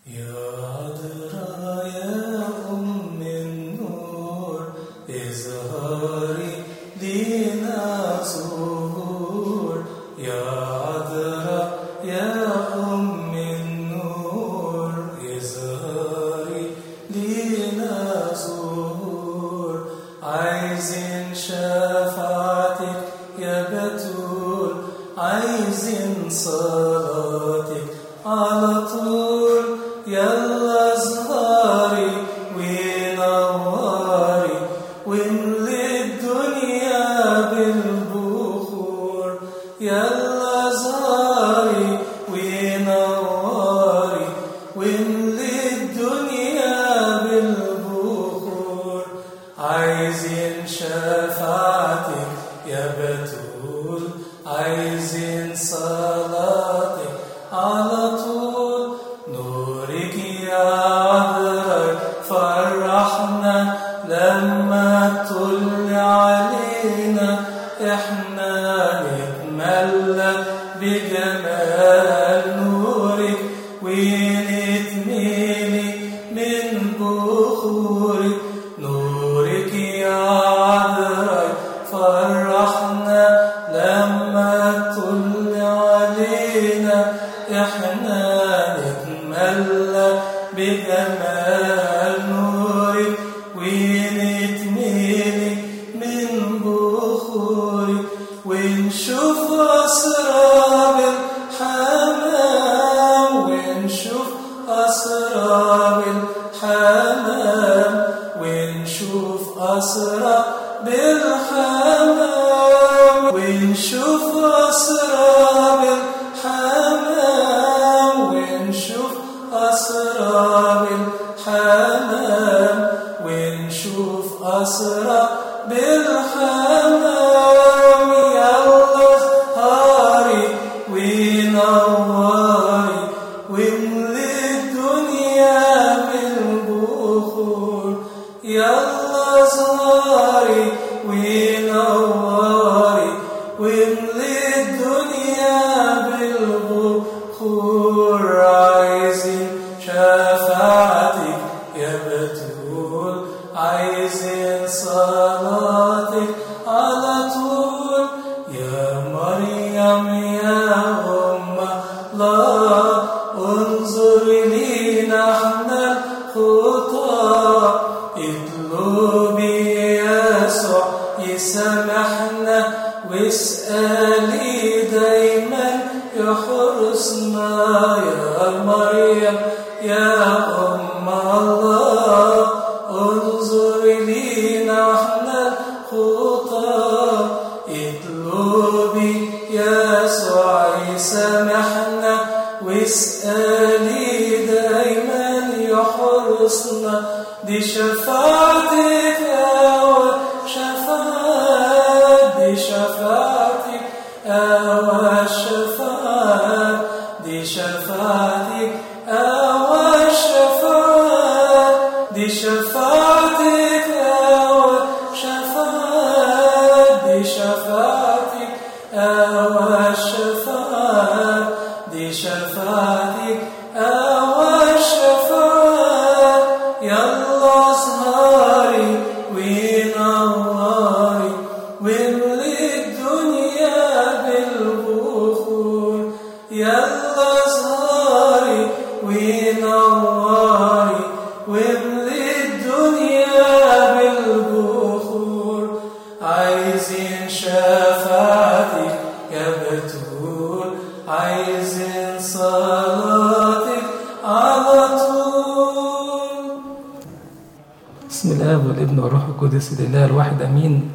القدس لله الواحد أمين.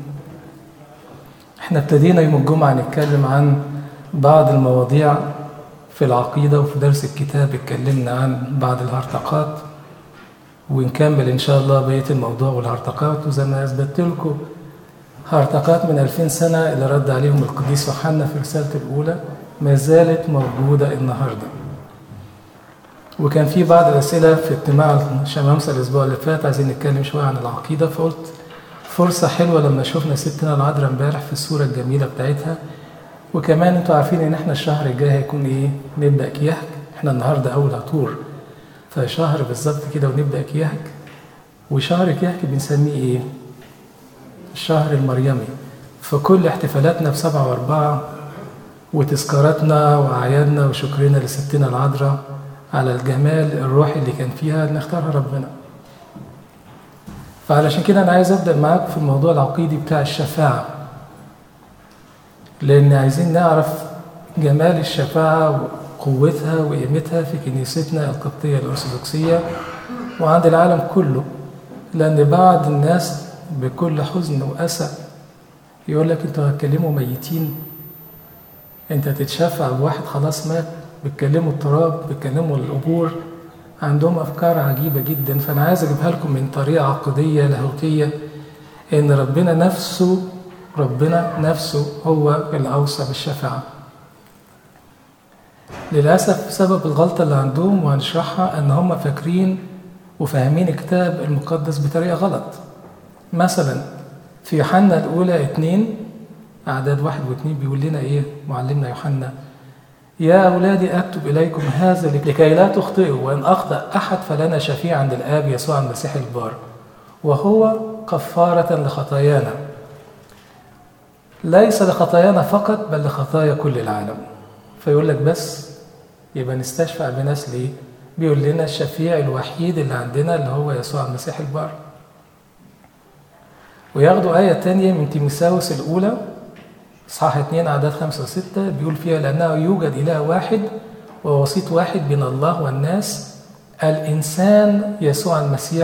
احنا ابتدينا يوم الجمعة نتكلم عن بعض المواضيع في العقيدة، وفي درس الكتاب اتكلمنا عن بعض الهرطقات، ونكمل إن شاء الله بقية الموضوع والهرطقات. وزي ما أثبت لكم هرطقات من 2000 سنة اللي رد عليهم القديس يوحنا في رسالته الأولى ما زالت موجودة النهاردة. وكان في بعض الأسئلة في اجتماع شمامسة الأسبوع اللي فات عايزين نتكلم شوية عن العقيدة، فقلت فرصة حلوة لما شفنا ستنا العذراء امبارح في الصورة الجميلة بتاعتها. وكمان انتوا عارفين ان احنا الشهر الجاي هيكون ايه؟ نبدأ كيهك. احنا النهاردة أول عطور، فشهر بالظبط كده ونبدأ كيهك. وشهر كيهك بنسميه إيه؟ الشهر المريمي. فكل احتفالاتنا ب7 و4 وتذكاراتنا وأعيادنا وشكرنا لستنا العذراء على الجمال الروحي اللي كان فيها نختارها ربنا. فعلشان كده أنا عايز أبدأ معاك في الموضوع العقيدي بتاع الشفاعة، لأن عايزين نعرف جمال الشفاعة وقوتها وقيمتها في كنيستنا القبطية الأرثوذكسية وعند العالم كله. لأن بعض الناس بكل حزن وأسى يقول لك أنتوا هتكلموا ميتين، أنت تتشفع بواحد خلاص مات، بتكلموا التراب، بتكلموا القبور. عندهم أفكار عجيبة جدا. فأنا عايز أجيبها لكم من طريقة عقدية لاهوتية، إن ربنا نفسه هو الأوصى بالشفاعة. للأسف بسبب الغلطة اللي عندهم وهنشرحها أن هم فاكرين وفاهمين الكتاب المقدس بطريقة غلط. مثلا في يوحنا الأولى 2 أعداد 1 و2 بيقول لنا إيه معلمنا يوحنا؟ يا أولادي أكتب إليكم هذا لكي لا تخطئوا، وإن أخطأ أحد فلنا شفيع عند الآب يسوع المسيح البار، وهو كفارة لخطايانا، ليس لخطايانا فقط بل لخطايا كل العالم. فيقول لك بس يبقى نستشفع بناس ليه؟ بيقول لنا الشفيع الوحيد اللي عندنا اللي هو يسوع المسيح البار. وياخدوا آية تانية من تيموثاوس الأولى إصحاح 2 أعداد 5 و6 بيقول فيها لأنه يوجد إله واحد ووسيط واحد بين الله والناس، الإنسان يسوع المسيح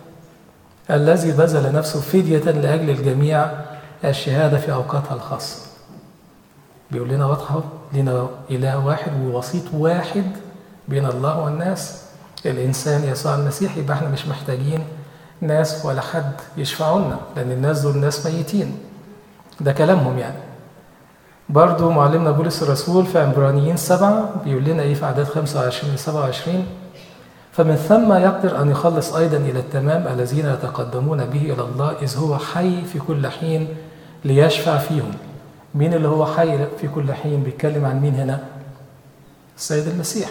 الذي بذل نفسه فدية لأجل الجميع، الشهادة في أوقاتها الخاصة. بيقول لنا واضحة، لنا إله واحد ووسيط واحد بين الله والناس، الإنسان يسوع المسيح. يبقى احنا مش محتاجين ناس ولا حد يشفعوا لنا، لأن الناس دول ناس ميتين. ده كلامهم يعني. برضو معلمنا بولس الرسول في عبرانيين 7 بيقول لنا إيه في أعداد 25 ل27؟ فمن ثم يقدر أن يخلص أيضا إلى التمام الذين يتقدمون به إلى الله، إذ هو حي في كل حين ليشفع فيهم. مين اللي هو حي في كل حين؟ بيتكلم عن مين هنا؟ السيد المسيح.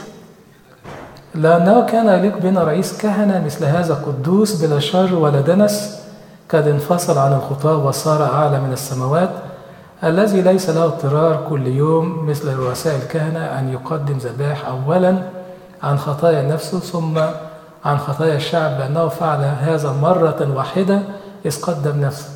لأنه كان يليق بنا رئيس كهنة مثل هذا قدوس بلا شر ولا دنس، قد انفصل عن الخطاة وصار أعلى من السماوات، الذي ليس له اضطرار كل يوم مثل رؤساء الكهنة أن يقدم ذبائح أولا عن خطايا نفسه ثم عن خطايا الشعب، لأنه فعل هذا مرة واحدة إذ قدم نفسه.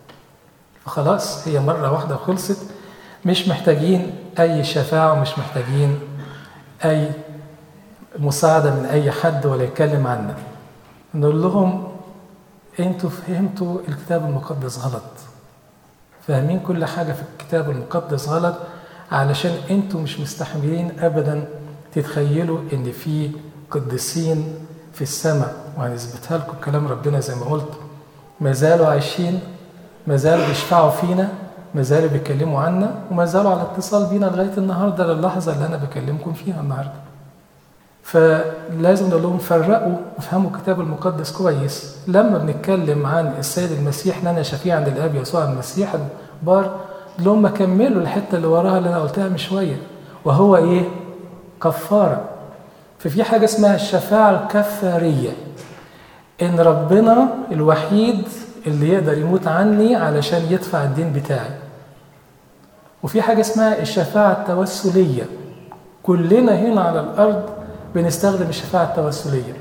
فخلاص هي مرة واحدة وخلصت، مش محتاجين أي شفاعة ومش محتاجين أي مساعدة من أي حد ولا يتكلم عنا. نقول لهم أنتوا فهمتوا الكتاب المقدس غلط، فاهمين كل حاجة في الكتاب المقدس غلط، علشان أنتوا مش مستحملين أبدا تتخيلوا إن في قديسين في السماء. وهنثبتها لكم كلام ربنا زي ما قلت، ما زالوا عايشين، ما زالوا بيشفعوا فينا، ما زالوا بيتكلموا عنا، وما زالوا على اتصال بينا لغاية النهاردة للحظة اللي أنا بكلمكم فيها النهاردة. فلازم نقول لهم فرقوا وفهموا الكتاب المقدس كويس. لما بنتكلم عن السيد المسيح لنا شفيع عند الآب يسوع المسيح البار، لهم كملوا الحتة اللي وراها اللي أنا قلتها من شوية، وهو إيه؟ كفارة. ففي حاجة اسمها الشفاعة الكفارية، إن ربنا الوحيد اللي يقدر يموت عني علشان يدفع الدين بتاعي. وفي حاجة اسمها الشفاعة التوسلية، كلنا هنا على الأرض بنستخدم الشفاعة التوسلية.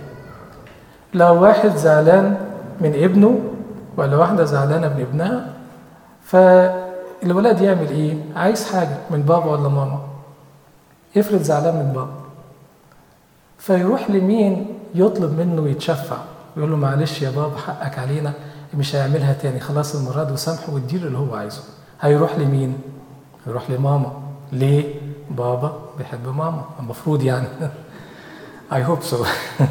لو واحد زعلان من ابنه ولا واحدة زعلانة من ابنها، فالولد يعمل إيه؟ عايز حاجة من بابا ولا ماما، يفرض زعلان من بابا، فيروح لمين يطلب منه يتشفع، يقول له معلش يا بابا حقك علينا، مش هيعملها تاني، خلاص المرة دي وسامحه واديله اللي هو عايزه. هيروح لمين؟ يروح لماما. ليه؟ بابا بيحب ماما المفروض يعني. I hope so.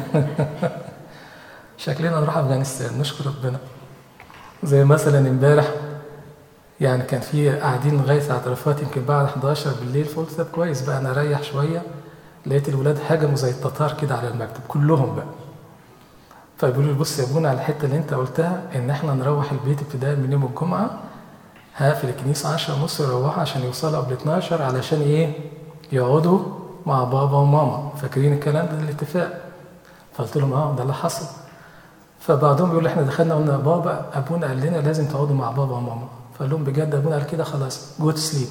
شكلنا نروح أفغانستان نشكر ربنا. زي مثلا امبارح يعني كان في قاعدين لغاية اعترافات يمكن بعد 11 بالليل، فقلت طب كويس بقى أنا أريح شوية. لقيت الولاد هجموا زي التتار كده على المكتب كلهم بقى. فبيقولوا لي بص يا ابونا على الحتة اللي انت قلتها ان احنا نروح البيت ابتداء من يوم الجمعة، في الكنيسة 10:30 يروحوا عشان يوصلوا قبل 12 علشان ايه؟ يقعدوا مع بابا وماما. فاكرين الكلام ده الاتفاق؟ فقلت لهم ده اللي حصل. فبعضهم يقول احنا دخلنا قلنا بابا ابونا قال لنا لازم تقعدوا مع بابا وماما. فقال لهم بجد ابونا قال كده؟ خلاص جو تو سليب.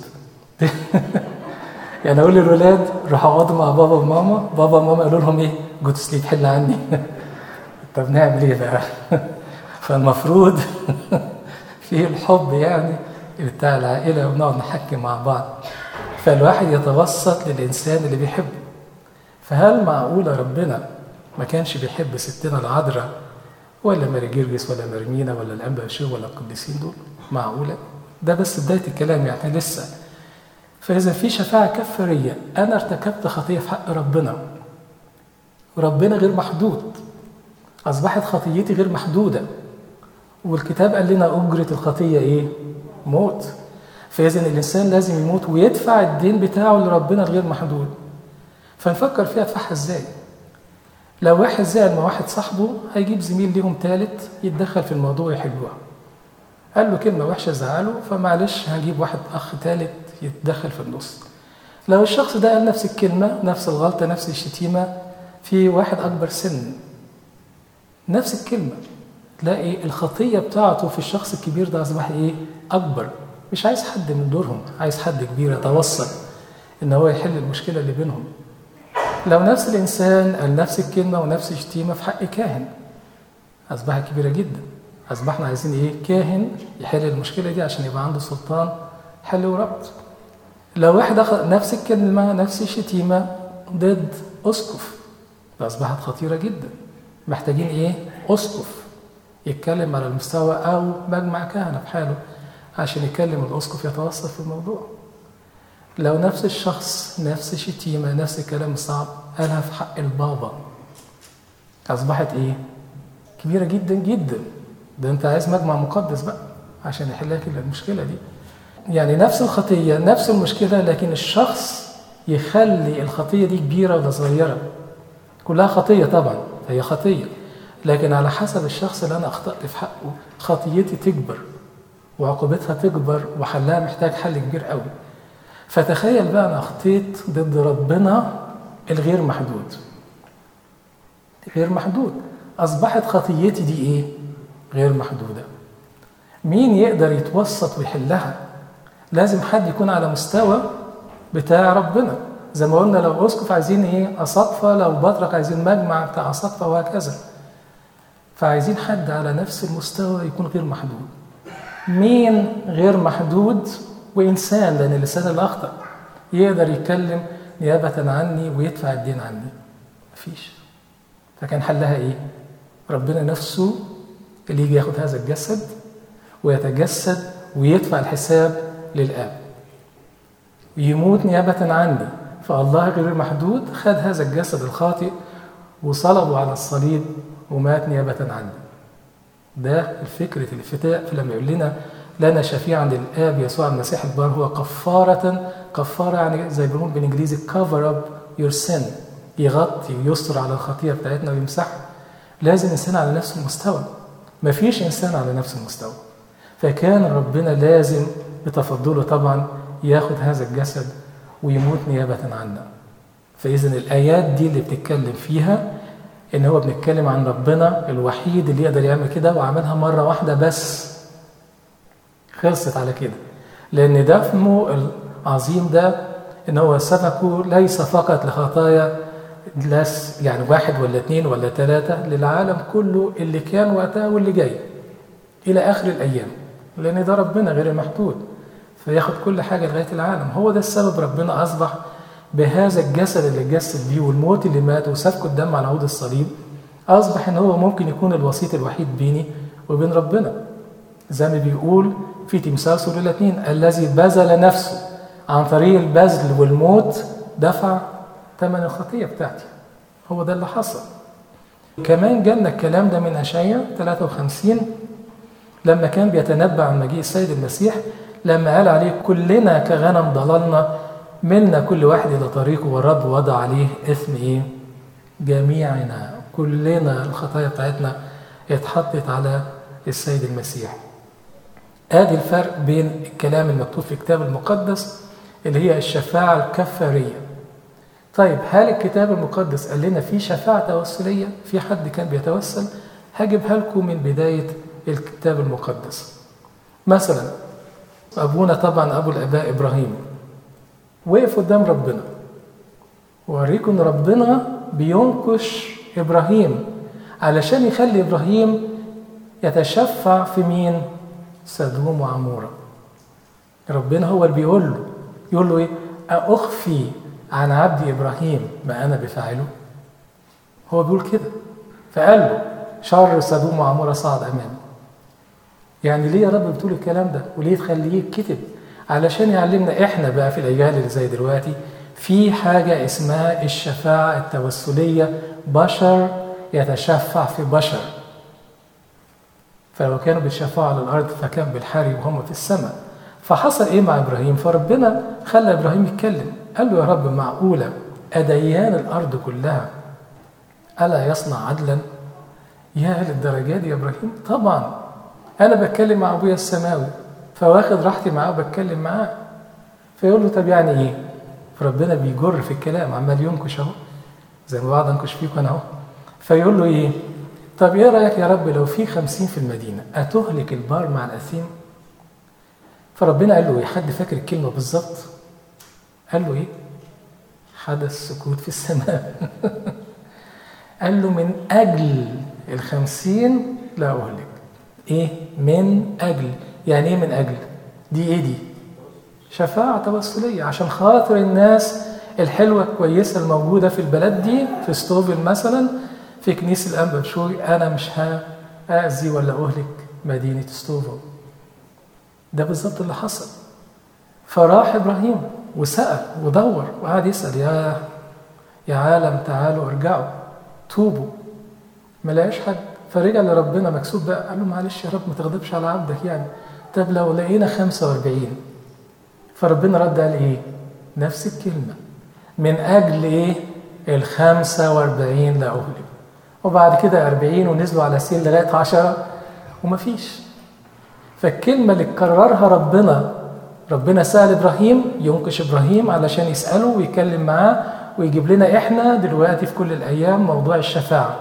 يعني اقول للولاد روحوا اقعدوا مع بابا وماما، بابا وماما قالوا لهم ايه؟ جو تو سليب، حل عني. طب نعمل ايه بقى؟ فالمفروض فيه الحب يعني بتاع العائله ونقعد نحكي مع بعض، فالواحد يتوسط للانسان اللي بيحبه. فهل معقوله ربنا ما كانش بيحب ستنا العذراء ولا ماري جرجس ولا مرمينا ولا الانبا بشير ولا القديسين دول؟ معقوله؟ ده بس بدايه الكلام يعني لسه. فاذا في شفاعه كفاريه، انا ارتكبت خطيه في حق ربنا، ربنا غير محدود، اصبحت خطيتي غير محدوده، والكتاب قال لنا اجره الخطيه ايه؟ موت. فاذا الانسان لازم يموت ويدفع الدين بتاعه لربنا الغير محدود. فنفكر فيها ادفعها ازاي؟ لو واحد زعل مع واحد صاحبه هيجيب زميل ليهم ثالث يتدخل في الموضوع ويحلوها. قال له كلمه وحشه زعله، فمعلش هجيب واحد اخ ثالث يتدخل في النص. لو الشخص ده قال نفس الكلمه، نفس الغلطه، نفس الشتيمه في واحد اكبر سن، نفس الكلمه، تلاقي الخطيه بتاعته في الشخص الكبير ده اصبح ايه؟ اكبر. مش عايز حد من دورهم، عايز حد كبير يتوسط ان هو يحل المشكله اللي بينهم. لو نفس الانسان قال نفس الكلمه ونفس الشتيمه في حق كاهن، اصبحت كبيره جدا. اصبحنا عايزين ايه؟ كاهن يحل المشكله دي عشان يبقى عنده سلطان حل وربط. لو واحد اخذ نفس الكلمه نفس الشتيمه ضد اسقف، فاصبحت خطيره جدا. محتاجين ايه؟ اسقف يتكلم على المستوى او مجمع كهنه في حاله عشان يكلم الاسقف يتوسط في الموضوع. لو نفس الشخص نفس الشتيمه نفس الكلام الصعب قالها في حق البابا، اصبحت ايه؟ كبيره جدا جدا. ده انت عايز مجمع مقدس بقى عشان يحل لك المشكله دي. يعني نفس الخطيه نفس المشكله، لكن الشخص يخلي الخطيه دي كبيره ولا صغيره. كلها خطيه طبعا، هي خطيه، لكن على حسب الشخص اللي انا اخطأت في حقه خطيتي تكبر وعقوبتها تكبر وحلها محتاج حل كبير قوي. فتخيل بقى انا اخطيت ضد ربنا الغير محدود، غير محدود، اصبحت خطيتي دي ايه؟ غير محدوده. مين يقدر يتوسط ويحلها؟ لازم حد يكون على مستوى بتاع ربنا. زي ما قلنا لو اسقف عايزين ايه؟ اساقفه، لو بطرك عايزين مجمع بتاع اساقفه، وهكذا. فعايزين حد على نفس المستوى يكون غير محدود. مين غير محدود وإنسان؟ لأن اللسان اللي أخطأ يقدر يتكلم نيابة عني ويدفع الدين عني؟ مفيش. فكان حلها إيه؟ ربنا نفسه اللي يجي ياخد هذا الجسد ويتجسد ويدفع الحساب للآب، يموت نيابة عني. فالله غير محدود خد هذا الجسد الخاطئ وصلبه على الصليب ومات نيابة عني. ده الفكرة الفتاء لما يقول لنا شفيعا للآب يسوع المسيح البار هو كفارة يعني زي بيقولون بالإنجليزي cover up your sin، يغطي ويستر على الخطيئة بتاعتنا ويمسحها. لازم إنسان على نفس المستوى، مفيش إنسان على نفس المستوى. فكان ربنا لازم بتفضله طبعا ياخد هذا الجسد ويموت نيابة عنا. فإذن الآيات دي اللي بتتكلم فيها إن هو بنتكلم عن ربنا الوحيد اللي يقدر يعمل كده، وعملها مرة واحدة بس، خلصت على كده. لأن دفنه العظيم ده إن هو سفكه ليس فقط لخطايا يعني 1 ولا 2 ولا 3، للعالم كله اللي كان وقتها واللي جاي إلى آخر الأيام، لأن ده ربنا غير محدود فياخد كل حاجة لغاية العالم. هو ده السبب ربنا أصبح بهذا الجسد اللي اتجسد بيه والموت اللي مات وسفك الدم على عود الصليب، أصبح إن هو ممكن يكون الوسيط الوحيد بيني وبين ربنا. زي ما بيقول في تمثال سورة 2 الذي بذل نفسه عن طريق البذل والموت دفع ثمن الخطية بتاعتي. هو ده اللي حصل. كمان جالنا الكلام ده من أشعياء 53 لما كان بيتنبأ عن مجيء السيد المسيح، لما قال عليه كلنا كغنم ضللنا ملنا كل واحد إلى طريقه والرب وضع عليه إثم إيه؟ جميعنا. كلنا الخطايا بتاعتنا اتحطت على السيد المسيح. آدي الفرق بين الكلام المكتوب في الكتاب المقدس اللي هي الشفاعة الكفارية. طيب هل الكتاب المقدس قال لنا في شفاعة توسلية؟ في حد كان بيتوسل؟ هجيبها لكم من بداية الكتاب المقدس. مثلا أبونا طبعا أبو الآباء إبراهيم وقف قدام ربنا، ووريكم إن ربنا بينكش إبراهيم علشان يخلي إبراهيم يتشفع في مين؟ سدوم وعمورة. ربنا هو اللي يقول له إيه؟ أخفي عن عبدي إبراهيم ما أنا بفاعله؟ هو بيقول كده. فقال له شر سدوم وعمورة صعد أمامي. يعني ليه يا رب بتقول الكلام ده؟ وليه تخليه يتكتب؟ علشان يعلمنا إحنا بقى في الأجيال اللي زي دلوقتي في حاجة اسمها الشفاعة التوسلية، بشر يتشفع في بشر. فلو كانوا بيتشفعوا على الأرض فكان بالحري وهم في السماء. فحصل إيه مع إبراهيم؟ فربنا خلى إبراهيم يتكلم، قال له يا رب معقولة أديان الأرض كلها ألا يصنع عدلا؟ يا للدرجة دي يا إبراهيم؟ طبعا أنا بتكلم مع أبويا السماوي فواخد راحتي معاه وبتكلم معاه. فيقول له طب يعني إيه؟ فربنا بيجر في الكلام، عمال ينكش أهو زي ما بعض أنكش فيكم أنا أهو. فيقول له إيه؟ طب إيه رأيك يا رب لو في 50 في المدينة أتهلك البار مع الأثيم؟ فربنا قال له إيه؟ حد فاكر الكلمة بالظبط؟ قال له إيه؟ حدث سكوت في السماء. قال له من أجل 50 لا أهلك. إيه؟ من أجل. يعني إيه من أجل؟ دي إيه دي؟ شفاعة توسلية عشان خاطر الناس الحلوة الكويسة الموجودة في البلد دي، في ستوفل مثلا، في كنيسة الأنبا بشوي، أنا مش هأذي ولا أهلك مدينة ستوفل. ده بالظبط اللي حصل. فراح إبراهيم وسأل ودور وقعد يسأل يا عالم تعالوا ارجعوا توبوا، ما لقاش حد. فرجع لربنا مكسوب بقى، قال له معلش يا رب ما تغضبش على عبدك يعني، طب لو لقينا 45. فربنا رد قال ايه؟ نفس الكلمة، من أجل ايه؟ 45 لا أهلك. وبعد كده 40 ونزلوا على سين لغاية 10 ومفيش. فالكلمة اللي كررها ربنا سأل إبراهيم، ينكش إبراهيم علشان يسأله ويكلم معاه ويجيب لنا إحنا دلوقتي في كل الأيام موضوع الشفاعة.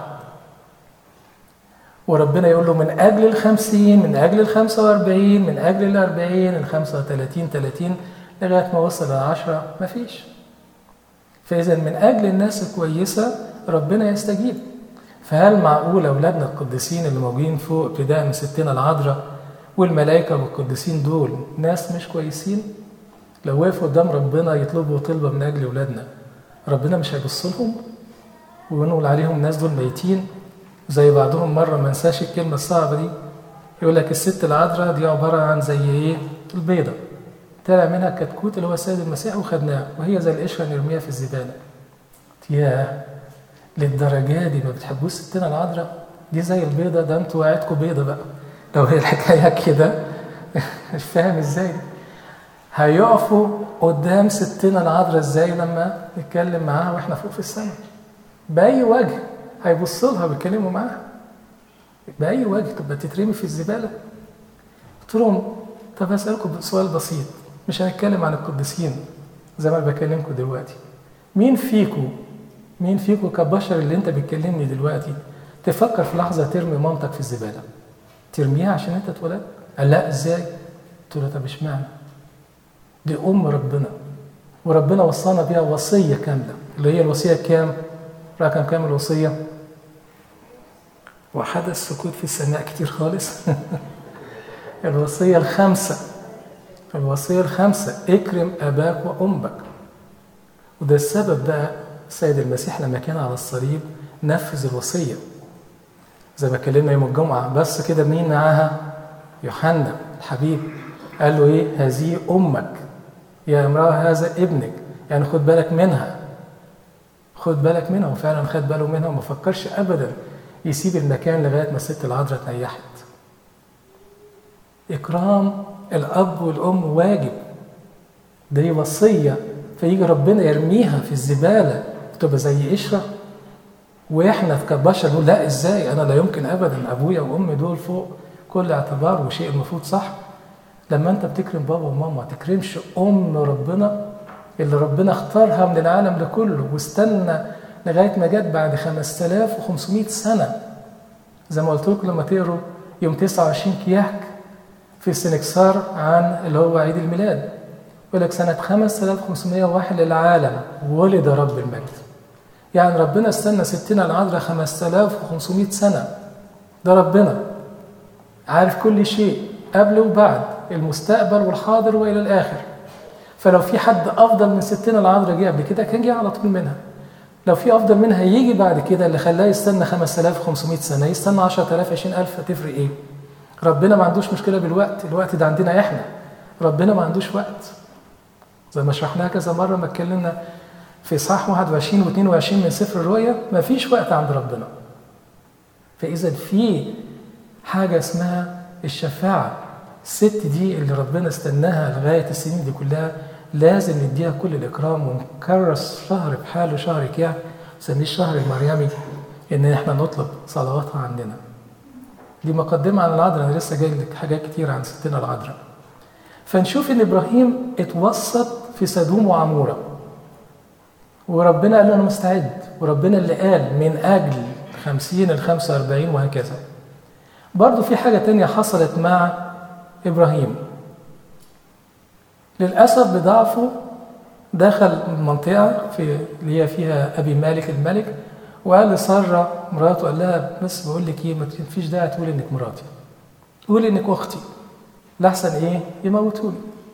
وربنا يقول له من أجل 50، من أجل 45، من أجل 40، 35، 30 لغاية ما وصل 10 مفيش. فإذا من أجل الناس الكويسة ربنا يستجيب. فهل معقول أولادنا القديسين اللي موجودين فوق ابتداء من ستنا العذراء والملائكة والقديسين دول ناس مش كويسين؟ لو وقفوا قدام ربنا يطلبوا طلبة من أجل أولادنا، ربنا مش هيبص لهم ونقول عليهم الناس دول ميتين؟ زي بعضهم مرة ما انساش الكلمة الصعبة دي، يقول لك الست العذراء دي عبارة عن زي ايه؟ البيضة طلع منها الكتكوت اللي هو السيد المسيح وخدناه، وهي زي القشرة نرميها في الزبالة. ياه للدرجة دي ما بتحبوش ستنا العذراء؟ دي زي البيضة، ده انتوا وعدكم بيضة بقى لو هي الحكاية كده. مش فاهم ازاي هيقفوا قدام ستنا العذراء ازاي لما نتكلم معاها واحنا فوق في السماء؟ بأي وجه هيبصوا لها ويتكلموا معاها؟ بأي وجه؟ تبقى تترمي في الزبالة؟ قلت لهم طب هسألكم سؤال بسيط، مش هنتكلم عن القديسين زي ما بكلمكم دلوقتي. مين فيكم كبشر اللي انت بتكلمني دلوقتي تفكر في لحظة ترمي مامتك في الزبالة؟ ترميها عشان انت اتولدت؟ قال لا ازاي؟ قلت له طب اشمعنى؟ دي ربنا، وربنا وصانا بيها وصية كاملة، اللي هي الوصية كام؟ رقم كام الوصية؟ وحدث سكوت في السماء كتير خالص. الوصية الخمسة اكرم أباك وأمك. وده السبب بقى السيد المسيح لما كان على الصليب نفذ الوصية زي ما كلمنا يوم الجمعة. بس كده مين معاها؟ يوحنا الحبيب قال له ايه؟ هذه أمك يا امرأة هذا ابنك، يعني خد بالك منها، خد بالك منها. وفعلا خد باله منها وما فكرش أبدا يسيب المكان لغاية ما الست العذراء تنيحت. إكرام الأب والأم واجب، دي وصية. فيجي ربنا يرميها في الزبالة تبقى زي قشرة، وإحنا كبشر نقول لا إزاي؟ أنا لا يمكن أبدا، أبويا وأمي دول فوق كل اعتبار وشيء المفروض صح. لما أنت بتكرم بابا وماما ما تكرمش ربنا اللي ربنا اختارها من العالم ده كله واستنى لغاية ما جت بعد 5500 سنة. زي ما قلت لكم لما تقروا يوم 29 كياك في السنكسار عن اللي هو عيد الميلاد، يقول لك سنة 5501 للعالم ولد رب المجد. يعني ربنا استنى ستنا العذراء 5500 سنة. ده ربنا عارف كل شيء قبل وبعد، المستقبل والحاضر وإلى الآخر. فلو في حد أفضل من ستنا العذراء جه قبل كده كان جه على طول منها. لو في أفضل منها يجي بعد كده، اللي خلاه يستنى 5500 سنة يستنى 10,000 20,000 هتفرق إيه؟ ربنا ما عندوش مشكلة بالوقت، الوقت ده عندنا إحنا. ربنا ما عندوش وقت، زي ما شرحناها كذا مرة ما اتكلمنا في إصحاح 21 و22 من سفر الرؤيا. ما فيش وقت عند ربنا. فإذا في حاجة اسمها الشفاعة، الست دي اللي ربنا استناها لغاية السنين دي كلها لازم نديها كل الإكرام ونكرس شهر بحاله شهر كياك، نسميه الشهر المريمي، إن إحنا نطلب صلواتها عننا. دي مقدمة عن العذراء، أنا لسه جاي لك حاجات كتير عن ستنا العذراء. فنشوف إن إبراهيم اتوسط في سدوم وعمورة، وربنا قال له أنا مستعد، وربنا اللي قال من أجل 50 45 وهكذا. برضو في حاجة تانية حصلت مع إبراهيم. للأسف بضعفه دخل منطقة اللي هي فيها أبي مالك الملك، وقال لسارة مراته، قال لها بس بقول لك إيه، ما فيش داعي تقول إنك مراتي، قولي إنك أختي، لحسن إيه يموتوني.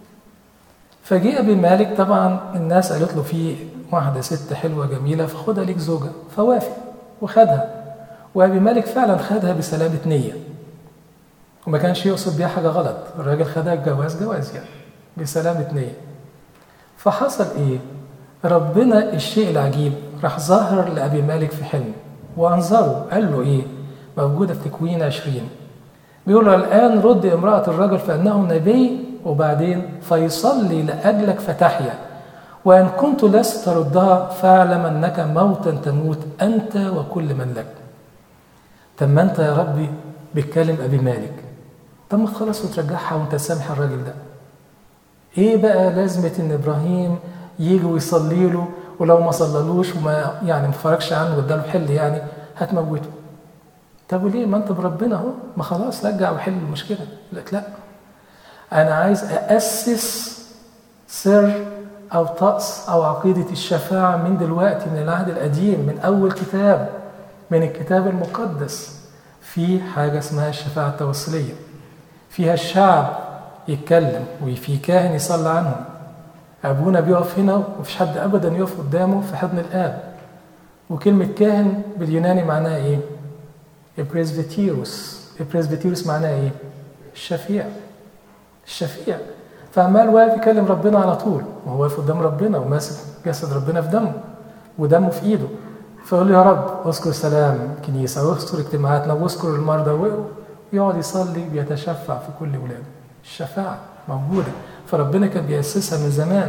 فجاء أبي مالك، طبعا الناس قالت له في واحدة ست حلوة جميلة فخدها ليك زوجة، فوافق وخدها. وأبي مالك فعلا خدها بسلامة نية، وما كانش يقصد بيها حاجة غلط. الراجل خدها جواز يعني بسلامة نية. فحصل إيه؟ ربنا الشيء العجيب راح ظاهر لأبي مالك في حلم وأنظره. قال له إيه؟ موجودة في تكوين 20، بيقول له الآن رد امرأة الرجل فإنه نبي، وبعدين فيصلي لأجلك فتحيا، وإن كنت لست تردها فاعلم أنك موتا تموت أنت وكل من لك. طب ما أنت يا ربي بتكلم أبي مالك، طب ما خلاص وترجعها وأنت سامح الراجل ده. إيه بقى لازمة إن إبراهيم يجي ويصلي له، ولو ما صللوش وما يعني ما فرقش عنه واداله حل يعني هتموته؟ طب وليه؟ ما أنت بربنا أهو، ما خلاص رجع وحل المشكلة. لك لا، أنا عايز أأسس سر أو طقس أو عقيدة الشفاعة من دلوقتي، من العهد القديم، من أول كتاب من الكتاب المقدس. في حاجة اسمها الشفاعة التوسلية، فيها الشعب يتكلم وفي كاهن يصلي عنهم. أبونا بيقف هنا ومفيش حد أبدا يقف قدامه في حضن الآب. وكلمة كاهن باليوناني معناها إيه؟ البريسبيتيروس. البريسبيتيروس معناها إيه؟ الشفيع. الشفيع. فعمال واقف يكلم ربنا على طول، وهو واقف قدام ربنا وماسك جسد ربنا في دمه ودمه في إيده. فيقول له يا رب اذكر سلام كنيسة، واذكر اجتماعاتنا، واذكر المرضى، ويقعد يصلي ويتشفع في كل ولاده. الشفاعة موجودة، فربنا كان بيأسسها من زمان.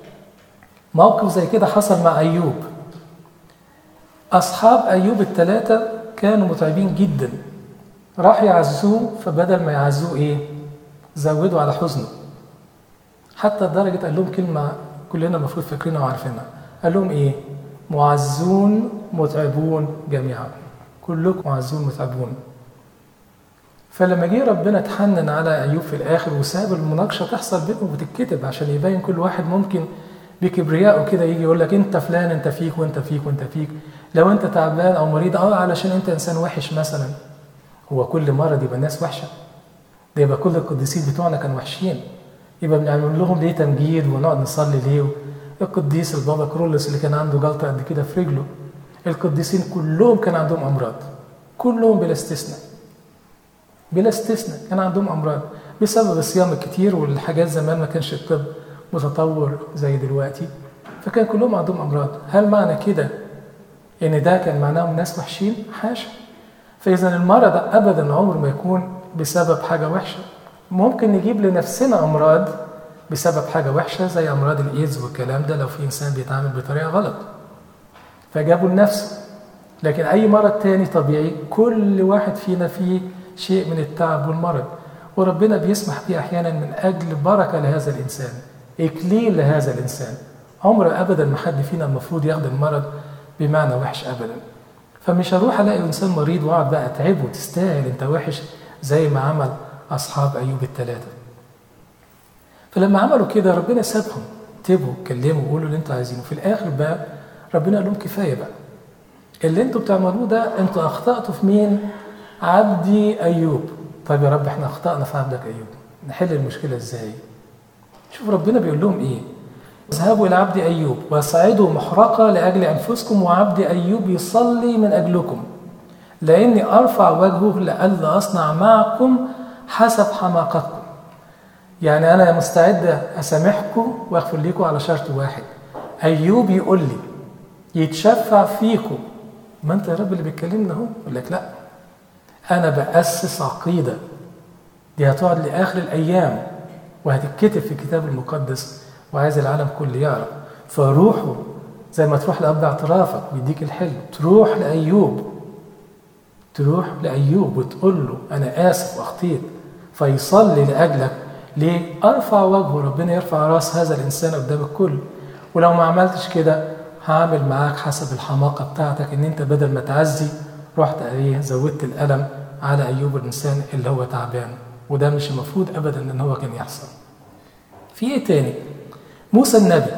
موقف زي كده حصل مع أيوب. أصحاب أيوب الثلاثة كانوا متعبين جدا، راح يعزوه، فبدل ما يعزوه إيه؟ زودوا على حزنه. حتى لدرجة قال لهم كلمة كلنا المفروض فاكرينها وعارفينها. قال لهم إيه؟ معزون متعبون جميعا، كلكم معزون متعبون. فلما جه ربنا اتحنن على أيوب في الآخر وساب المناقشة تحصل بينهم وتتكتب عشان يبين كل واحد ممكن بكبرياء كده يجي يقول لك أنت فلان، أنت فيك وأنت فيك وأنت فيك. لو أنت تعبان أو مريض علشان أنت إنسان وحش مثلا. هو كل مرض يبقى الناس وحشة؟ ده يبقى كل القديسين بتوعنا كانوا وحشين؟ يبقى بنعمل لهم ليه تمجيد ونقعد نصلي ليه؟ القديس البابا كرولس اللي كان عنده جلطة قد كده في رجله، القديسين كلهم كان عندهم أمراض، كلهم بلا استثناء، بلا استثناء كان عندهم أمراض بسبب الصيام الكتير والحاجات. زمان ما كانش الطب متطور زي دلوقتي، فكان كلهم عندهم أمراض. هل معنى كده إن ده كان معناه ناس وحشين؟ حاشا. فإذا المرض أبدا عمر ما يكون بسبب حاجة وحشة. ممكن نجيب لنفسنا أمراض بسبب حاجة وحشة زي أمراض الإيدز والكلام ده، لو في إنسان بيتعامل بطريقة غلط فجابوا لنفسه. لكن أي مرض تاني طبيعي، كل واحد فينا فيه شيء من التعب والمرض، وربنا بيسمح بيه أحيانا من أجل بركة لهذا الإنسان، إكليل لهذا الإنسان. عمر أبدا ما حد فينا المفروض ياخد المرض بمعنى وحش أبدا. فمش هروح ألاقي إنسان مريض وأقعد بقى أتعبه، تستاهل أنت وحش، زي ما عمل أصحاب أيوب الثلاثة. فلما عملوا كده ربنا سابهم، تبوا اتكلموا وقولوا اللي انتوا عايزينه. في الآخر بقى ربنا قال لهم كفاية بقى اللي انتوا بتعملوه ده، انتوا أخطأتوا في مين؟ عبدي أيوب. طيب يا رب احنا أخطأنا في عبدك أيوب، نحل المشكلة ازاي؟ شوف ربنا بيقول لهم ايه: اذهبوا إلى عبد أيوب واصعدوا محرقة لأجل أنفسكم، وعبد أيوب يصلي من أجلكم، لأني أرفع وجهه لألا أصنع معكم حسب حماقتكم. يعني أنا مستعد أسامحكم وأغفر لكم على شرط واحد: أيوب يقول لي يتشفع فيكم. ما أنت يا رب اللي بتكلمنا اهو. يقول لك لا، أنا بأسس عقيدة دي هتقعد لآخر الأيام وهتتكتب في الكتاب المقدس، وعايز العالم كله يعرف. فروحوا زي ما تروح لأب اعترافك ويديك الحلم، تروح لأيوب وتقول له أنا آسف وأخطيت، فيصلي لأجلك. ليه؟ أرفع وجهه، ربنا يرفع راس هذا الإنسان قدام الكل. ولو ما عملتش كده هعمل معاك حسب الحماقة بتاعتك، إن أنت بدل ما تعزي رحت زودت الألم على أيوب الإنسان اللي هو تعبان. وده مش المفروض أبدا إن هو كان يحصل. في إيه تاني؟ موسى النبي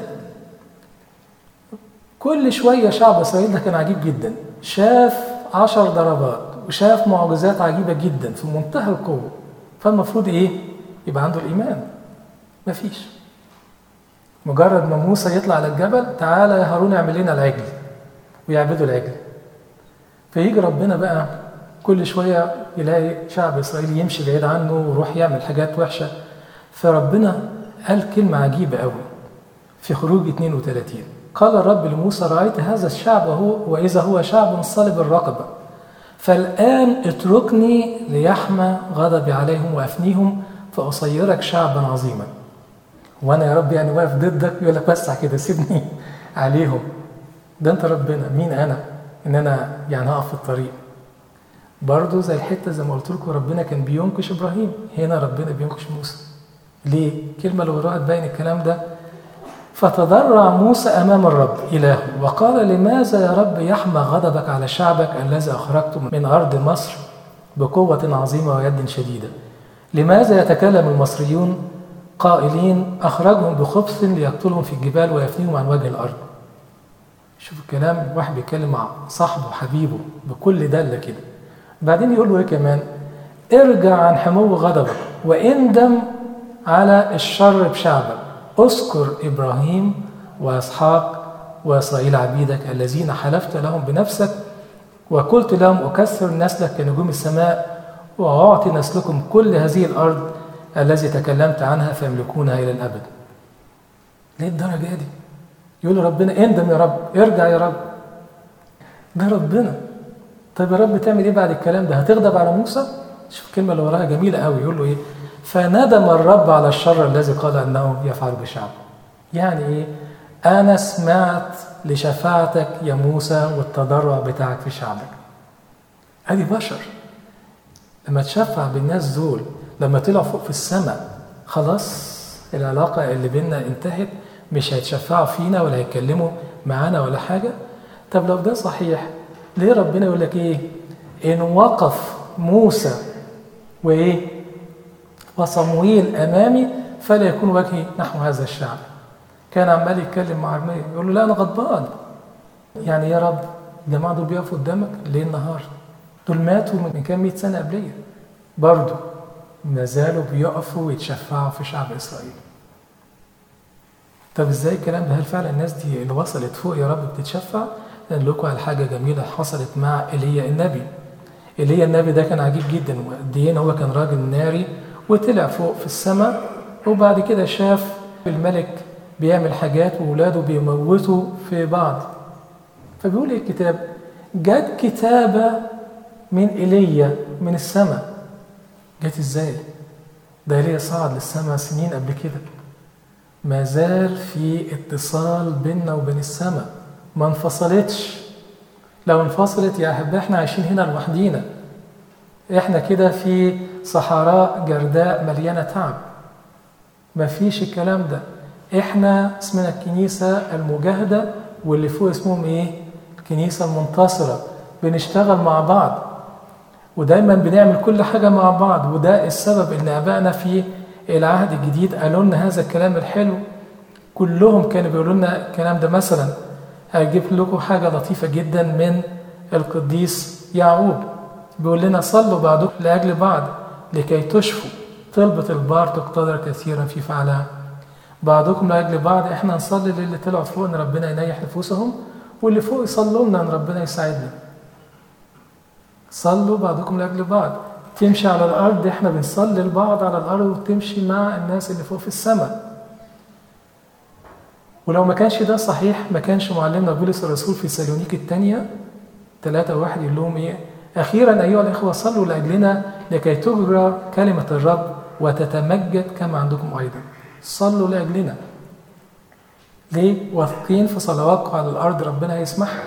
كل شوية شعب إسرائيل ده كان عجيب جدا، شاف 10 ضربات وشاف معجزات عجيبة جدا في منتهى القوة. فالمفروض إيه؟ يبقى عنده الإيمان. مفيش. مجرد ما موسى يطلع على الجبل: تعالى يا هارون اعمل لنا العجل، ويعبدوا العجل. فيجي ربنا بقى كل شوية يلاقي شعب إسرائيل يمشي بعيد عنه ويروح يعمل حاجات وحشة. فربنا قال كلمة عجيبة قوي في خروج 32: قال الرب لموسى: رأيت هذا الشعب وإذا هو شعب صلب الرقبة، فالآن اتركني ليحمى غضبي عليهم وأفنيهم فأصيرك شعبا عظيما. وأنا يا رب يعني واقف ضدك؟ يقول لك بس كده سيبني عليهم. ده أنت ربنا، مين أنا إن أنا يعني هقف في الطريق؟ برضو زي الحتة زي ما قلت لكم، ربنا كان بينكش إبراهيم، هنا ربنا بينكش موسى. ليه؟ كلمة اللي وراها تبين الكلام ده: فتضرع موسى أمام الرب إلهه وقال: لماذا يا رب يحمى غضبك على شعبك الذي أخرجته من أرض مصر بقوة عظيمة ويد شديدة؟ لماذا يتكلم المصريون قائلين: أخرجهم بخبث ليقتلهم في الجبال ويفنيهم عن وجه الأرض؟ شوف الكلام، واحد بيتكلم مع صاحبه وحبيبه بكل دلة كده. بعدين يقول له إيه كمان؟ ارجع عن حمو غضبك واندم على الشر بشعبك، اذكر إبراهيم وإسحاق وإسرائيل عبيدك الذين حلفت لهم بنفسك وقلت لهم أكثر نسلك كنجوم السماء وأعطي نسلكم كل هذه الأرض التي تكلمت عنها فيملكونها إلى الأبد. ليه الدرجة دي؟ يقول ربنا اندم يا رب، ارجع يا رب. ده ربنا. طيب يا رب تعمل ايه بعد الكلام ده؟ هتغضب على موسى؟ شوف الكلمة اللي وراها جميلة قوي. يقول له ايه؟ فندم الرب على الشر الذي قال أنه يفعل بشعبه. يعني ايه؟ أنا سمعت لشفاعتك يا موسى والتضرع بتاعك في شعبك. هذه بشر لما تشفع بالناس دول، لما طلعوا فوق في السماء خلاص العلاقة اللي بيننا انتهت، مش هيتشفعوا فينا ولا هيتكلموا معانا ولا حاجة. طب لو ده صحيح، ليه ربنا يقول لك ايه؟ إن وقف موسى وايه وصموئيل أمامي فلا يكون وجهي نحو هذا الشعب. كان عمال يتكلم مع أرميا يقول له لا أنا غضبان. يعني يا رب الجماعة دول بيقفوا قدامك ليل نهار، دول ماتوا من كام 100 سنة قبلية، برضه ما زالوا بيقفوا ويتشفعوا في شعب إسرائيل. طب ازاي الكلام ده؟ هل فعلا الناس دي اللي وصلت فوق يا رب بتتشفع؟ لأن لكم على حاجة جميلة حصلت مع إيليا النبي. إيليا النبي ده كان عجيب جدا، وقد ايه هو كان راجل ناري وطلع فوق في السماء، وبعد كده شاف الملك بيعمل حاجات وولاده بيموتوا في بعض. فبيقول ايه الكتاب؟ جت كتابة من إيليا من السماء. جت ازاي؟ ده إيليا صعد للسماء سنين قبل كده، ما زال في اتصال بيننا وبين السماء، ما انفصلتش. لو انفصلت يا أحبائي احنا عايشين هنا لوحدينا، احنا كده في صحراء جرداء مليانة تعب. ما فيش الكلام ده. احنا اسمنا الكنيسة المجاهدة، واللي فوق اسمهم ايه؟ الكنيسة المنتصرة. بنشتغل مع بعض ودايما بنعمل كل حاجة مع بعض، وده السبب ان ابائنا في العهد الجديد قالوا لنا هذا الكلام الحلو. كلهم كانوا بيقولوا لنا الكلام ده. مثلا هجيب لكم حاجة لطيفة جدا من القديس يعقوب، بيقول لنا صلوا بعضكم لأجل بعض لكي تشفوا، طلبة البار تقتدر كثيرا في فعلها. بعضكم لأجل بعض، احنا نصلي للي طلعوا فوق ان ربنا ينيح نفوسهم، واللي فوق يصلوا لنا ان ربنا يساعدنا. صلوا بعضكم لأجل بعض. تمشي على الأرض، احنا بنصلي لبعض على الأرض، وتمشي مع الناس اللي فوق في السماء. ولو ما كانش ده صحيح، ما كانش معلمنا بولس الرسول في سالونيك الثانية 3:1 يقول لهم ايه؟ أخيرا أيها الإخوة صلوا لأجلنا لكي تجرى كلمة الرب وتتمجد كما عندكم أيضا. صلوا لأجلنا. ليه؟ واثقين في صلواتكم على الأرض ربنا هيسمعها.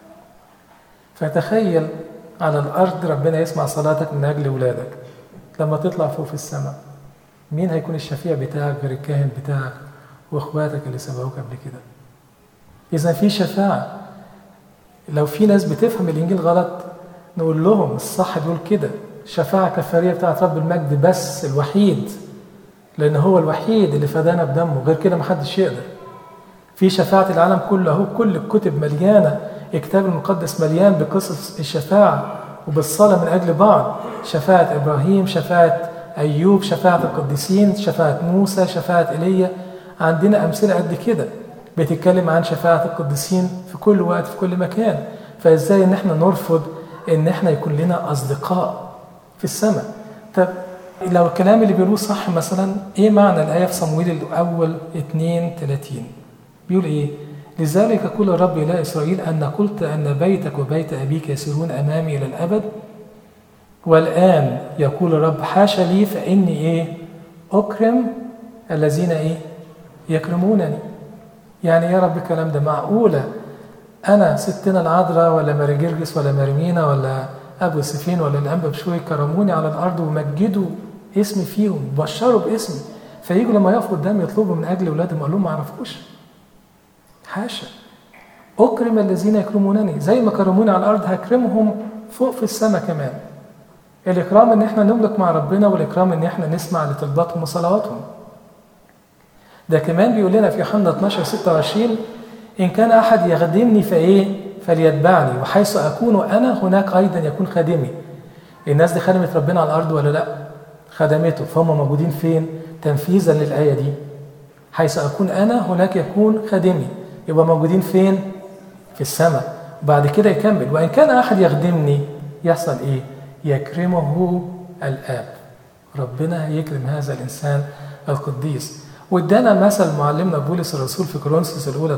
فتخيل على الأرض ربنا يسمع صلاتك من أجل أولادك. لما تطلع فوق في السماء، مين هيكون الشفيع بتاعك غير الكاهن بتاعك وإخواتك اللي سبقوك قبل كده؟ إذا في شفاعة. لو في ناس بتفهم الإنجيل غلط نقول لهم الصح بيقول كده، شفاعة كفارية بتاعت رب المجد بس، الوحيد، لأن هو الوحيد اللي فدانا بدمه، غير كده محدش يقدر. في شفاعة العالم كله أهو، كل الكتب مليانة، الكتاب المقدس مليان بقصص الشفاعة وبالصلاة من أجل بعض. شفاعة إبراهيم، شفاعة أيوب، شفاعة القديسين، شفاعة موسى، شفاعة إيليا. عندنا أمثلة قد كده بتتكلم عن شفاعة القديسين في كل وقت في كل مكان. فإزاي إن احنا نرفض إن احنا يكون لنا أصدقاء في السماء؟ طب لو الكلام اللي بيقولوه صح، مثلا إيه معنى الآية في صموئيل الأول 2:30؟ بيقول إيه؟ لذلك يقول الرب إله إسرائيل أن قلت أن بيتك وبيت أبيك يسيرون أمامي إلى الأبد، والآن يقول الرب حاشا لي، فإني إيه؟ أكرم الذين إيه؟ يكرمونني. يعني يا رب الكلام ده معقولة أنا ستنا العذراء ولا ماري جرجس ولا مريمينا ولا أبو سفين ولا الأنبا بشوي كرموني على الأرض ومجدوا اسمي فيهم، بشروا باسمي، فييجوا لما يقفوا قدامي يطلبوا من أجل أولادهم أقول لهم ما أعرفوش؟ حاشا. أكرم الذين يكرمونني، زي ما كرموني على الأرض هكرمهم فوق في السماء كمان. الإكرام إن إحنا نملك مع ربنا، والإكرام إن إحنا نسمع لطلباتهم وصلواتهم. ده كمان بيقول لنا في يوحنا 12:26 إن كان أحد يخدمني فإيه؟ فليتبعني، وحيث أكون أنا هناك أيضا يكون خادمي. الناس دي خدمت ربنا على الأرض ولا لأ؟ خدمته. فهم موجودين فين؟ تنفيذا للآية دي، حيث أكون أنا هناك يكون خادمي. يبقى موجودين فين؟ في السماء. بعد كده يكمل وإن كان أحد يخدمني يحصل إيه؟ يكرمه الآب. ربنا يكرم هذا الإنسان القديس. وادانا مثل معلمنا بولس الرسول في كورنثوس الأولى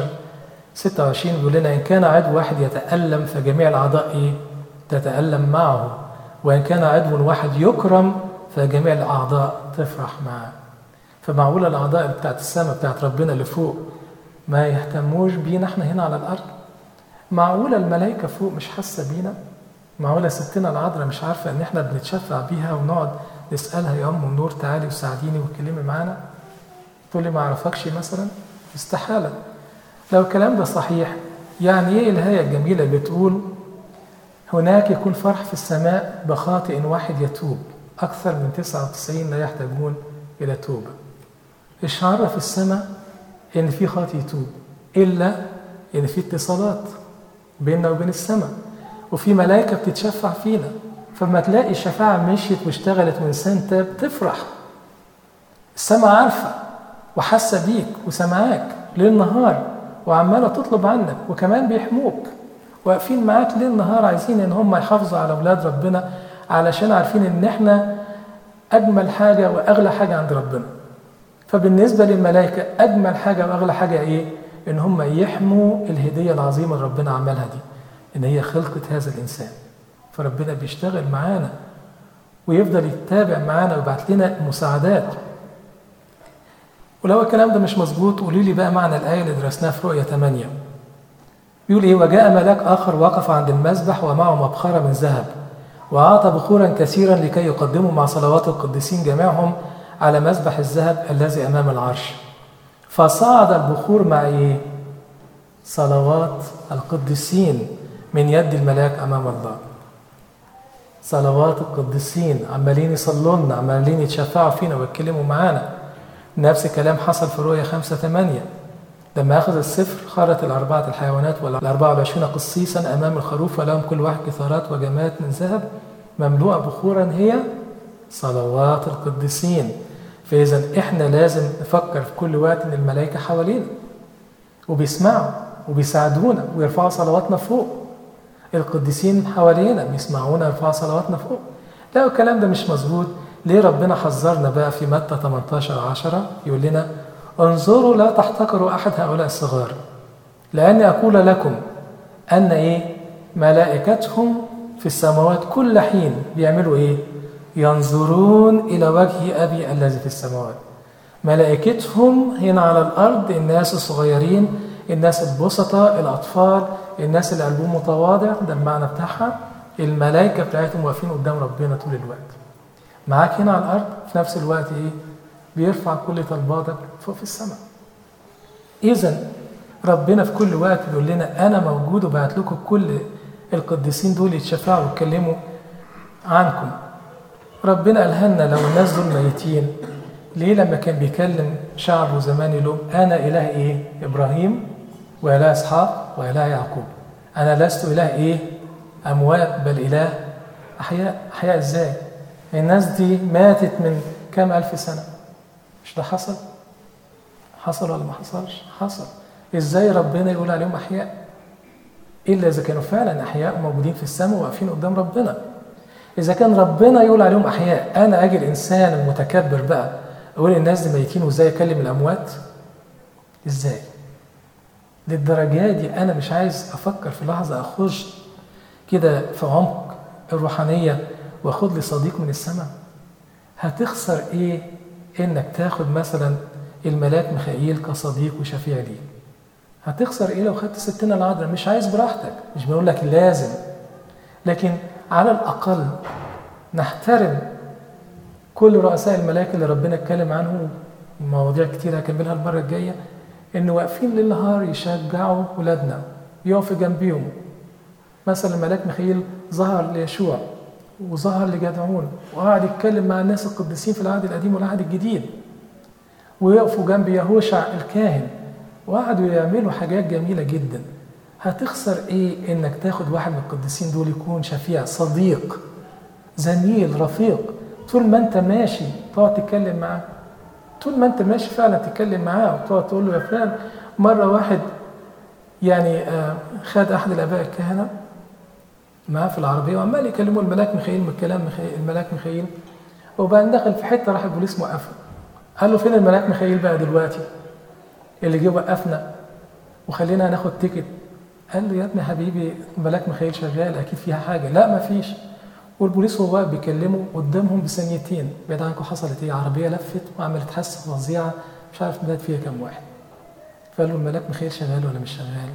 12:26 بيقول لنا إن كان عضو واحد يتألم فجميع الأعضاء إيه؟ تتألم معه، وإن كان عضو واحد يكرم فجميع الأعضاء تفرح معه. فمعقولة الأعضاء بتاعت السماء بتاعت ربنا اللي فوق ما يهتموش بينا احنا هنا على الأرض؟ معقولة الملائكة فوق مش حاسة بينا؟ معقولة ستنا العذراء مش عارفة إن احنا بنتشفع بيها ونقعد نسألها يا أم النور تعالي وساعديني واتكلمي معانا؟ تقول لي ما أعرفكش مثلا؟ استحالة. لو الكلام ده صحيح، يعني إيه الآية الجميلة اللي بتقول هناك يكون فرح في السماء بخاطئ واحد يتوب، أكثر من 99 لا يحتاجون إلى توبة. إشعار في السماء إن في خاطئ يتوب، إلا إن في اتصالات بيننا وبين السماء، وفي ملائكة بتتشفع فينا. فما تلاقي الشفاعة مشيت واشتغلت وإنسان تاب تفرح. السماء عارفة وحاسة بيك وسمعاك ليل نهار وعمالة تطلب عنك، وكمان بيحموك واقفين معاك ليل نهار، عايزين إن هم يحافظوا على أولاد ربنا، علشان عارفين إن إحنا أجمل حاجة وأغلى حاجة عند ربنا. فبالنسبة للملائكة أجمل حاجة وأغلى حاجة إيه؟ إن هم يحموا الهدية العظيمة اللي ربنا عملها دي، إن هي خلقة هذا الإنسان. فربنا بيشتغل معانا ويفضل يتابع معانا ويبعت لنا مساعدات. ولو الكلام ده مش مظبوط قولي لي بقى معنى الآية اللي درسناها في رؤية 8. بيقول إيه؟ وجاء ملاك آخر وقف عند المذبح ومعه مبخرة من ذهب، وأعطى بخورا كثيرا لكي يقدموا مع صلوات القديسين جميعهم على مذبح الذهب الذي أمام العرش. فصعد البخور مع إيه؟ صلوات القديسين من يد الملاك أمام الله. صلوات القديسين عمالين يصلوا لنا، عمالين يتشفعوا فينا ويتكلموا معانا. نفس الكلام حصل في رؤيا 5:8 لما أخذ السفر خرت 4 الحيوانات وال24 قسيسا أمام الخروف ولهم كل واحد كثارات وجمات من ذهب مملوءة بخورا هي صلوات القديسين. فإذا إحنا لازم نفكر في كل وقت إن الملائكة حوالينا وبيسمعوا وبيساعدونا ويرفعوا صلواتنا فوق. القديسين حوالينا بيسمعونا ويرفعوا صلواتنا فوق. لا الكلام ده مش مظبوط. ليه ربنا حذرنا بقى في متى 18:10 يقول لنا انظروا لا تحتقروا أحد هؤلاء الصغار لأني أقول لكم أن إيه؟ ملائكتهم في السماوات كل حين بيعملوا إيه؟ ينظرون إلى وجه أبي الذي في السماوات. ملائكتهم هنا على الأرض الناس الصغيرين، الناس البسطة، الأطفال، الناس اللي قلبهم متواضع، ده المعنى بتاعها. الملائكة بتاعتهم واقفين قدام ربنا طول الوقت. معاك هنا على الأرض في نفس الوقت إيه؟ بيرفع كل طلباتك فوق في السماء. إذن ربنا في كل وقت بيقول لنا أنا موجود وبعت لكم كل القديسين دول يتشفعوا ويتكلموا عنكم. ربنا قالها لنا لو الناس دول ميتين ليه لما كان بيكلم شعبه زمان يقول لهم أنا إله إيه؟ إبراهيم وإله إسحاق وإله يعقوب. أنا لست إله إيه؟ أموات بل إله أحياء. أحياء إزاي؟ الناس دي ماتت من كام ألف سنة. مش ده حصل؟ حصل ولا ما حصلش؟ حصل. إزاي ربنا يقول عليهم أحياء؟ إلا إذا كانوا فعلا أحياء موجودين في السماء واقفين قدام ربنا. إذا كان ربنا يقول عليهم أحياء، أنا أجي الإنسان المتكبر بقى أقول الناس دي ميتين وإزاي أكلم الأموات؟ إزاي؟ للدرجة دي أنا مش عايز أفكر في لحظة أخش كده في عمق الروحانية وأخد لي صديق من السماء. هتخسر إيه إنك تاخد مثلا الملاك ميخائيل كصديق وشفيع ليه؟ هتخسر إيه لو خدت ستنا العذراء؟ مش عايز براحتك، مش بقول لك لازم، لكن على الأقل نحترم كل رؤساء الملائكة اللي ربنا اتكلم عنهم. مواضيع كتير هكملها المرة الجاية، إن واقفين ليل نهار يشجعوا ولادنا يقفوا جنبيهم. مثلا الملاك ميخائيل ظهر ليشوع وظهر لجدعون وقعد يتكلم مع الناس القديسين في العهد القديم والعهد الجديد، ويقفوا جنب يهوشع الكاهن وقعدوا يعملوا حاجات جميلة جدا. هتخسر ايه انك تاخد واحد من القديسين دول يكون شفيع، صديق، زميل، رفيق، طول ما انت ماشي تقعد تتكلم معاه، طول ما انت ماشي فعلا تتكلم معاه وتقعد تقول له يا فلان. مرة واحد يعني خد احد الاباء الكهنة معاه في العربية وعمال يكلموا الملاك ميخائيل من كلام الملاك ميخائيل، وبعدين دخل في حتة راح البوليس موقفه. قال له فين الملاك ميخائيل بقى دلوقتي اللي جه وقفنا وخلينا ناخد تيكت؟ قال له يا ابني حبيبي الملاك ميخائيل شغال اكيد فيها حاجه. لا ما فيش. والبوليس هو واقف بيكلمه قدامهم بثانيتين بعيد عنكم حصلت ايه؟ عربيه لفت وعملت حادثه فظيعه مش عارف مات فيها كام واحد. فقال له الملاك ميخائيل شغال ولا مش شغال؟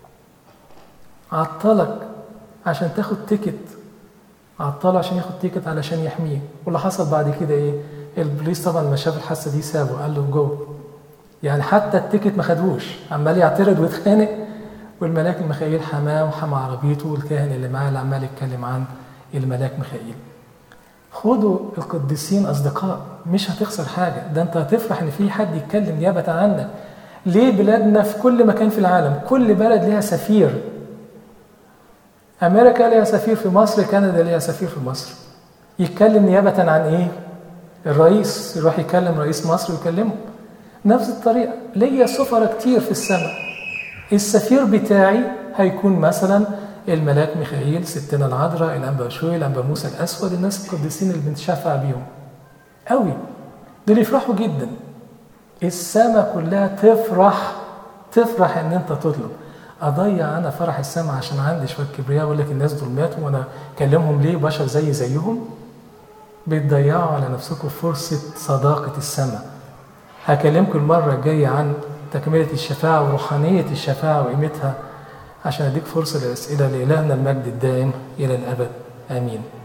عطلك عشان تاخد تيكت، عطله عشان ياخد تيكت علشان يحميه. واللي حصل بعد كده ايه؟ البوليس طبعا ما شاف الحادثه دي سابه، قال له جو. يعني حتى التيكت ما خدوش، عمال يعترض ويتخانق، والملاك ميخائيل حماه وحمى عربيته والكاهن اللي معاه اللي عمال يتكلم عن الملاك ميخائيل. خدوا القديسين أصدقاء، مش هتخسر حاجة، ده أنت هتفرح إن في حد يتكلم نيابة عنك. ليه بلادنا في كل مكان في العالم كل بلد لها سفير. أمريكا لها سفير في مصر، كندا لها سفير في مصر. يتكلم نيابة عن إيه؟ الرئيس يروح يكلم رئيس مصر ويكلمه. نفس الطريقة ليا سفراء كتير في السماء. السفير بتاعي هيكون مثلا الملاك ميخائيل، ستنا العذراء، الأنبا شوي، الأنبا موسى الأسود، الناس القديسين اللي بنتشفع بيهم قوي. دول يفرحوا جدا. السماء كلها تفرح ان انت تطلب. اضيع انا فرح السماء عشان عندي شويه كبرياء اقول لك الناس دول ماتوا وانا اكلمهم ليه؟ بشر زيهم. بتضيعوا على نفسكم فرصه صداقه السماء. هكلمكم المره الجايه عن تكمله الشفاعه وروحانيه الشفاعه وقيمتها عشان اديك فرصه للاسئله. لإلهنا المجد الدائم الى الابد، امين.